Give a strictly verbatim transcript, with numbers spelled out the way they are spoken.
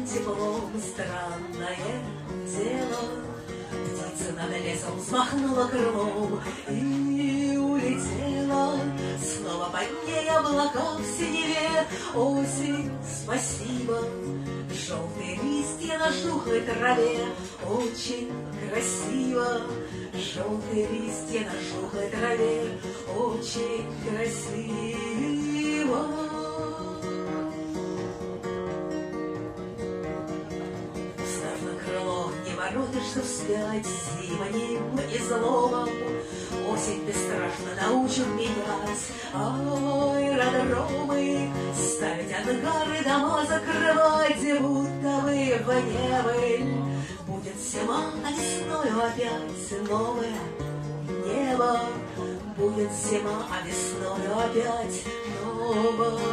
теплом странное дело. Птица над лесом взмахнула крылом и улетела. Снова под ней облака в синеве. Осень, спасибо. Желтые листья на жухлой траве. Очень красиво. Желтые листья на жухлой траве. Очень красиво. Воротишься вспять зимним изломом. Осень бесстрашно научит менять аэродромы, ставить ангары, дома закрывать, будто бы в небыль. Будет зима, а весною опять новое небо. Будет зима, а весною опять новое